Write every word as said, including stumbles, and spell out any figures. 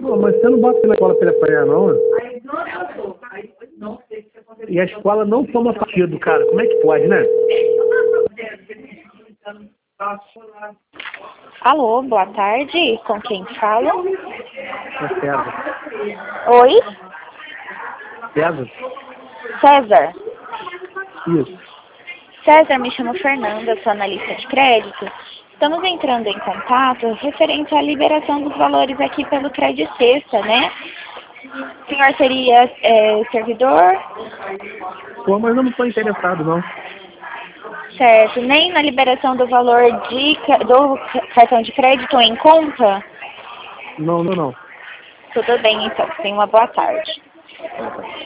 Não, mas você não bota ele na escola para ele apanhar, não? E a escola não toma partido, cara. Como é que pode, né? Alô, boa tarde. Com quem fala? É César. Oi? César? César. Isso. César, me chamo Fernanda, sou analista de crédito. Estamos entrando em contato referente à liberação dos valores aqui pelo Crédito Sexta, né? O senhor seria é, servidor? Pô, mas eu não estou interessado, não. Certo. Nem na liberação do valor de, ca- do cartão de crédito em conta? Não, não, não. Tudo bem, então. Tenha uma boa tarde. Ah, tá.